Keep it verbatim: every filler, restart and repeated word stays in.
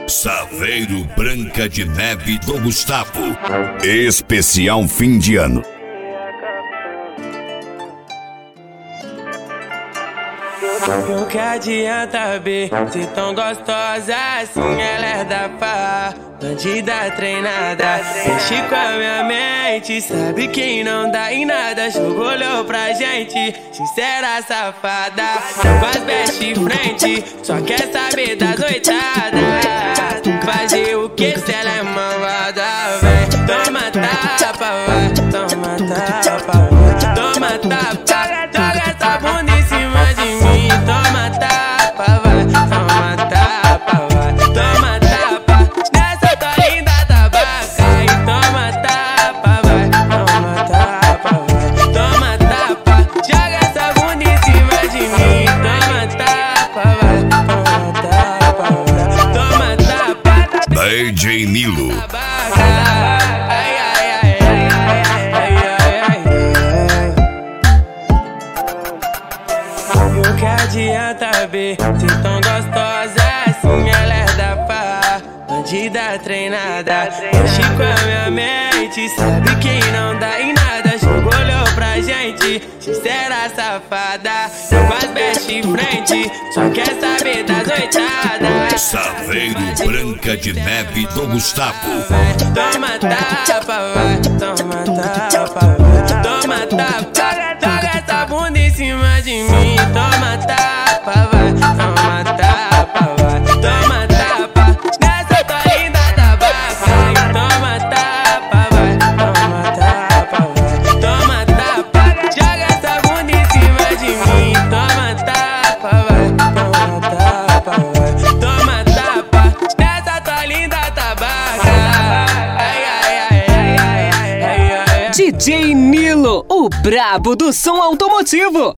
Saveiro Branca de Neve do Gustavo. Especial fim de ano. O que adianta, B? Se tão gostosa assim, ela é da pá. Bandida treinada, mexe com a minha mente. Sabe quem não dá em nada, jogou olhou pra gente. Sincera safada, com as best frente, só quer saber das oitadas. Fazer o que se ela é malvada, véi? Toma tapa, vai, toma tapa, vai. Toma tapa, joga essa bunda em cima de mim. Toma tapa, vai, toma tapa, vai. Toma tapa, nessa tua linda tabaca. E toma tapa, vai, toma tapa, vai. Toma tapa, joga essa bunda em cima de mim. Toma tapa, vai, toma tapa, vai. Toma tapa, D J Nilo. Ai, ai, ai, ai, ai, ai, ai. E o que adianta, B? Se tão gostosa assim, ela é da pá. Bandida treinada, mexe com a minha mente. Sabe quem não dá em nada, jogou olhou pra gente. Sincera safada, com as best frente, só quer saber das oitadas. Saveiro Branca de Neve do Gustavo. Toma tapa, vai, toma tapa, vai. Toma tapa, joga essa bunda em cima de mim. Toma tapa, vai, toma tapa, vai. Toma tapa, nessa tua linda tabaca. E toma tapa, vai, toma tapa, vai. Toma tapa, joga essa bunda em cima de mim. Toma tapa, vai, toma tapa, vai. Toma tapa, nessa tua linda tabaca. Ai, ai, ai, ai, ai, ai, ai, ai. D J Nilo, o brabo do som automotivo.